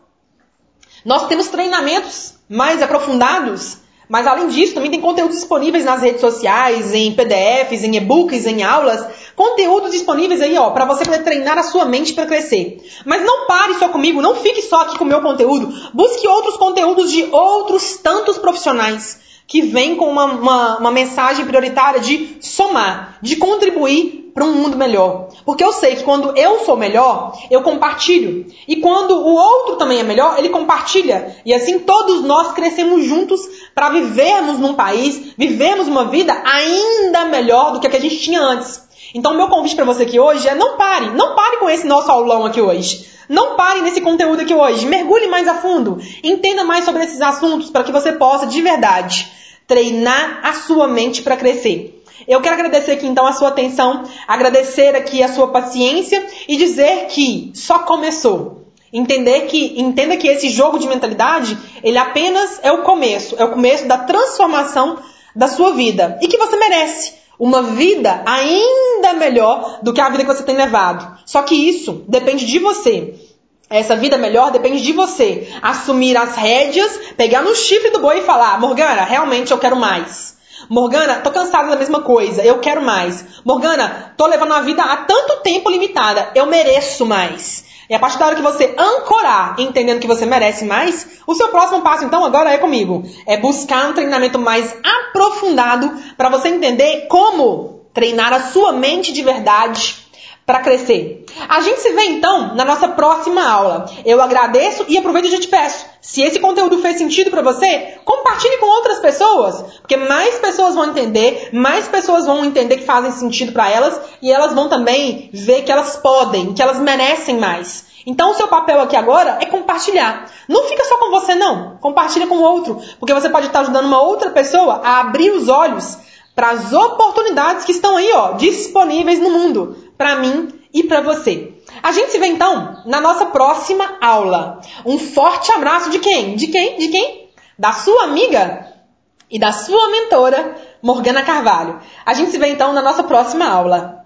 Nós temos treinamentos mais aprofundados. Mas além disso, também tem conteúdos disponíveis nas redes sociais, em P D Fs, em e-books, em aulas. Conteúdos disponíveis aí, ó, para você poder treinar a sua mente para crescer. Mas não pare só comigo, não fique só aqui com o meu conteúdo. Busque outros conteúdos de outros tantos profissionais que vêm com uma, uma, uma mensagem prioritária de somar, de contribuir para um mundo melhor. Porque eu sei que quando eu sou melhor, eu compartilho. E quando o outro também é melhor, ele compartilha. E assim todos nós crescemos juntos para vivermos num país, vivermos uma vida ainda melhor do que a que a gente tinha antes. Então o meu convite para você aqui hoje é não pare, não pare com esse nosso aulão aqui hoje. Não pare nesse conteúdo aqui hoje. Mergulhe mais a fundo. Entenda mais sobre esses assuntos para que você possa, de verdade, treinar a sua mente para crescer. Eu quero agradecer aqui então a sua atenção, agradecer aqui a sua paciência e dizer que só começou. Entender que, entenda que esse jogo de mentalidade, ele apenas é o começo, é o começo da transformação da sua vida. E que você merece uma vida ainda melhor do que a vida que você tem levado. Só que isso depende de você. Essa vida melhor depende de você assumir as rédeas, pegar no chifre do boi e falar: Morgana, realmente eu quero mais. Morgana, tô cansada da mesma coisa, eu quero mais. Morgana, tô levando a vida há tanto tempo limitada, eu mereço mais. E a partir da hora que você ancorar, entendendo que você merece mais, o seu próximo passo, então, agora é comigo. É buscar um treinamento mais aprofundado para você entender como treinar a sua mente de verdade para crescer. A gente se vê, então, na nossa próxima aula. Eu agradeço e aproveito e já te peço. Se esse conteúdo fez sentido para você, compartilhe com outras pessoas. Porque mais pessoas vão entender, mais pessoas vão entender que fazem sentido para elas e elas vão também ver que elas podem, que elas merecem mais. Então o seu papel aqui agora é compartilhar. Não fica só com você, não. Compartilha com o outro. Porque você pode estar ajudando uma outra pessoa a abrir os olhos para as oportunidades que estão aí, ó, disponíveis no mundo. Para mim e para você. A gente se vê então na nossa próxima aula. Um forte abraço de quem? De quem? De quem? Da sua amiga e da sua mentora, Morgana Carvalho. A gente se vê então na nossa próxima aula.